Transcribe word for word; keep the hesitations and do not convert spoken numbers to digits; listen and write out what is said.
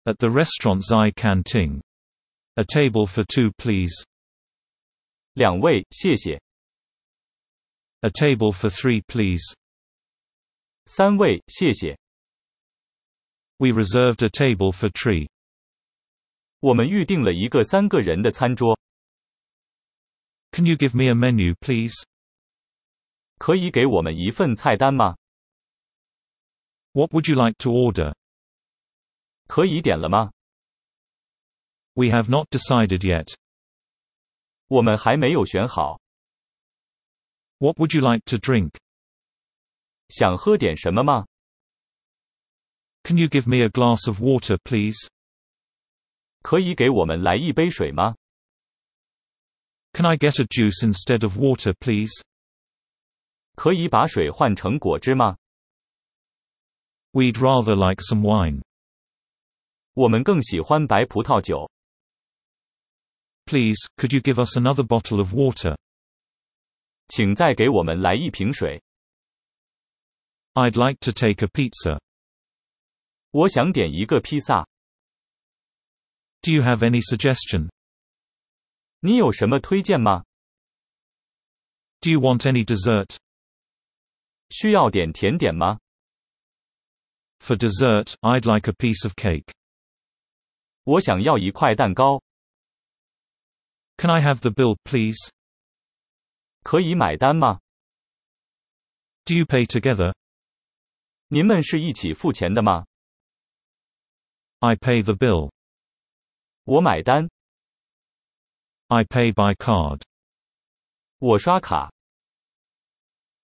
At the restaurant Zai Canting. A table for two, please. 两位，谢谢。 A table for three, please. 三位，谢谢。 We reserved a table for three. 我们预定了一个三个人的餐桌。 Can you give me a menu, please? 可以给我们一份菜单吗？ What would you like to order? 可以点了吗？ We have not decided yet. 我们还没有选好。 What would you like to drink? 想喝点什么吗？ Can you give me a glass of water, please? 可以给我们来一杯水吗？ Can I get a juice instead of water, please? 可以把水换成果汁吗？ We'd rather like some wine. 我们更喜欢白葡萄酒。 Please, could you give us another bottle of water? 请再给我们来一瓶水。 I'd like to take a pizza. 我想点一个披萨。 Do you have any suggestion? 你有什么推荐吗？ Do you want any dessert? 需要点甜点吗？ For dessert, I'd like a piece of cake. 我想要一块蛋糕。 Can I have the bill, please? 可以买单吗？ Do you pay together? 您们是一起付钱的吗？ I pay the bill. 我买单。 I pay by card. 我刷卡。